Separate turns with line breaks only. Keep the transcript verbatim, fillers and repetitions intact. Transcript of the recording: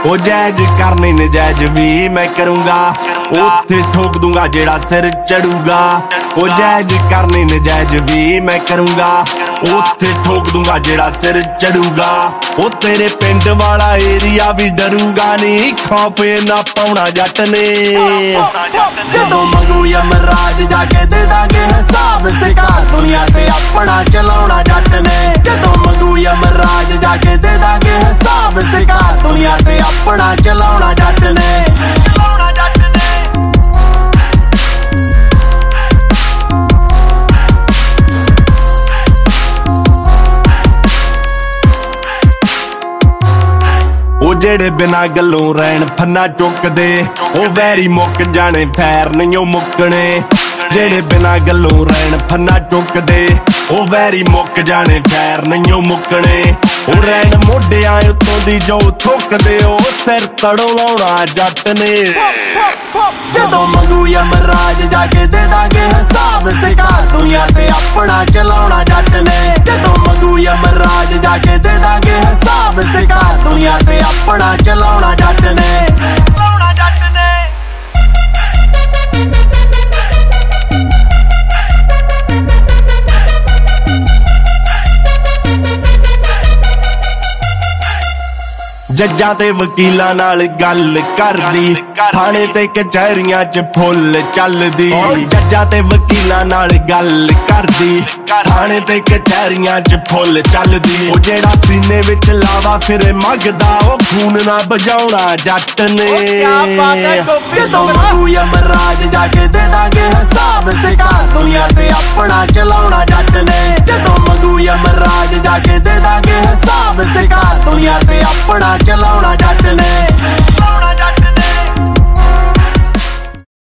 ओ जायज करने नजायज भी मैं करूंगा, उत्थे ठोक दूंगा जेड़ा सिर चढ़ूगा। ओ जायज करने नजायज भी मैं करूंगा, उत्थे ठोक दूंगा जेड़ा सिर चढ़ूगा। ओ तेरे पिंड वाला एरिया भी डरूगा नहीं, खौफ ना पाउना जट ने। जदों मंगू यमराज जाके दे दांगे हिसाब सिकार, दुनिया ते अपना चलाउना जट ने। जदों मंगू यमराज जाके दे दांगे हिसाब सिकार, दुनिया ते अपना चलाउना जट ने। ओ जेड़े बिना गल्लों रैन फन्ना चुकदे, ओ वैरी मुक जाने फैर नहीं मुकने। जेड़े बिना गल्लों रैन फन्ना चुकदे, ओ वैरी मुक जाने फैर नहीं मुकने। ओ रैन मोढियां उत्तों दी जो थुकदे, ओ सिर तड़ों लाउणा जट ने। जदों मंगू यमराज जाके दे दांगे हिसाब सिकार, दुनिया ते अपना चलाउना जट ने। जदों मंगू यमराज जाके दे दांगे हिसाब सिकार, दुनिया ते अपना चलाउना जट ने। जज्जां ते वकीलां नाल गल करदी, थाणे ते कचहरियां च फुल चलदी। जज्जां ते वकीलां नाल गल करदी, थाणे ते कचहरियां च फुल चलदी। ओ जेड़ा सीने विच लावा फिर मंगदा, ओ खून ना बजाउणा जट ने। जदों मंगू यमराज जाके दे दांगे हिसाब सिकार, दुनिया ते अपना चलाउणा जट ने। जदों मंगू यमराज जाके दे दांगे हिसाब सिकार, दुनिया ते अपना चलाउणा जट